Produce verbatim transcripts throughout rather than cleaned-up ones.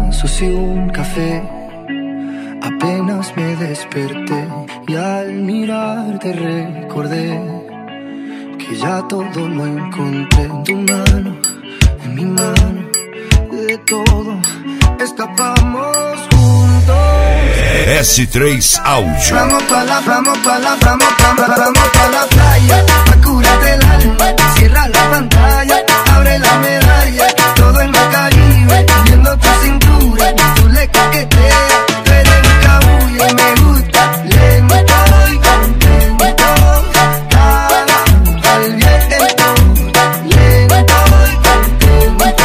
abrazos y un café. Apenas me desperté y al mirarte recordé que ya todo lo encontré en tu mano, en mi mano. De todo escapamos juntos. S três Áudio. Vamos pa' la, vamos pa' la, vamos pa' la, vamos pa' la playa, pa' curarte el alma. Cierra la pantalla, abre la medalla. Todo en el Caribe, viendo tu cintura. Tú le coqueteas, tú eres un cabullo y me gusta lento y contento. Cada al viento, lento y contento.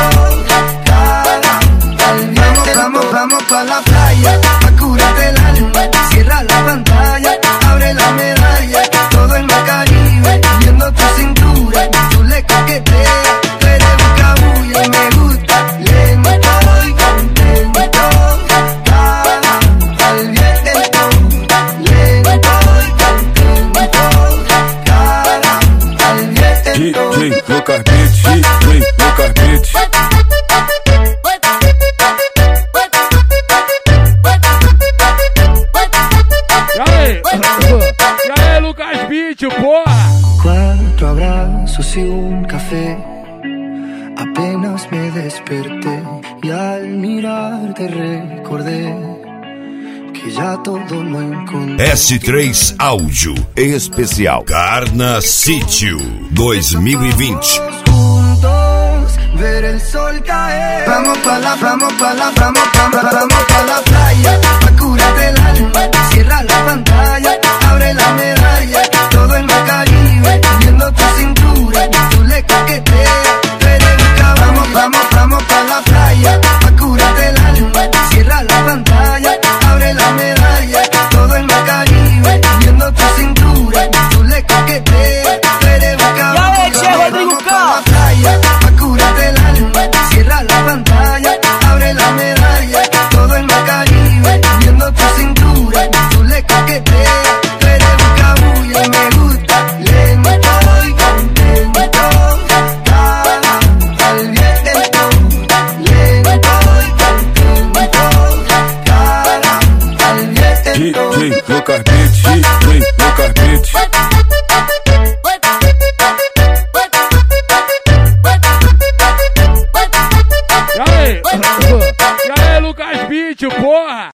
Cada al viento. Vamos, vamos pa' la playa, pa' curarte el alma. Cierra la pantalla, abre la medalla. Todo en el Caribe, viendo tu cintura. Tú le coqueteas, tú eres un cabullo y me gusta lento y contento. Cada al viento, lento y contento. Cada al viento. D J Lucas Beats, D J Lucas Beats. E aí, Lucas Beats, porra! Cuatro abrazos y un café. Apenas me desperté y al mirarte recordé que ya todo lo encontré. S três Áudio, em especial Carna Sítio dois mil e vinte. Juntos ver el sol caer. Vamos pa' la, vamos pa' la, vamos pa' la, vamos pa' la playa, pa' curarte el alma. Cierra la pantalla, abre la medalla. Todo en el Caribe, viendo tu cintura. Tú le coqueteas, tú eres un caballo. Vamos, vamos, vamos pa' la playa, pa' curarte el alma. Cierra la pantalla, abre la medalla. Todo en el Caribe, viendo tu cintura. Tú le coqueteas, tú eres un caballo. Vamos pa' la playa, pa' curarte el alma. Cierra la pantalla, abre la medalla. Todo en el Caribe, viendo tu cintura. Tú le coqueteas, tú eres un cabullo y me gusta lento y contento. Cada al viento, lento y contento. Cada al viento. D J Lucas Beats, D J Lucas Beats.